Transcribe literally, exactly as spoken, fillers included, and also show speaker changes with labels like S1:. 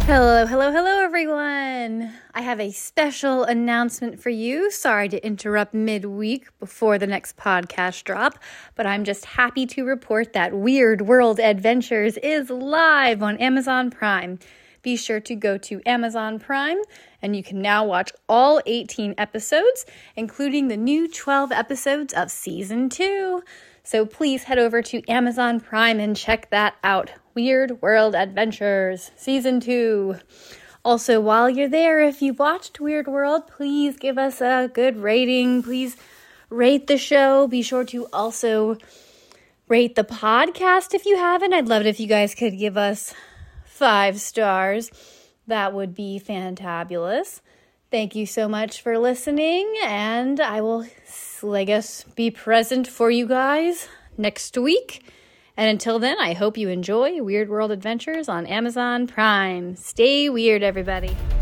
S1: Hello, hello, hello, everyone. I have a special announcement for you. Sorry to interrupt midweek before the next podcast drop, but I'm just happy to report that Weird World Adventures is live on Amazon Prime. Be sure to go to Amazon Prime, and you can now watch all eighteen episodes, including the new twelve episodes of Season two. So please head over to Amazon Prime and check that out. Weird World Adventures, Season two. Also, while you're there, if you've watched Weird World, please give us a good rating. Please rate the show. Be sure to also rate the podcast if you haven't. I'd love it if you guys could give us five stars. That would be fantabulous. Thank you so much for listening, and I will, I guess, be present for you guys next week. And until then, I hope you enjoy Weird World Adventures on Amazon Prime. Stay weird, everybody.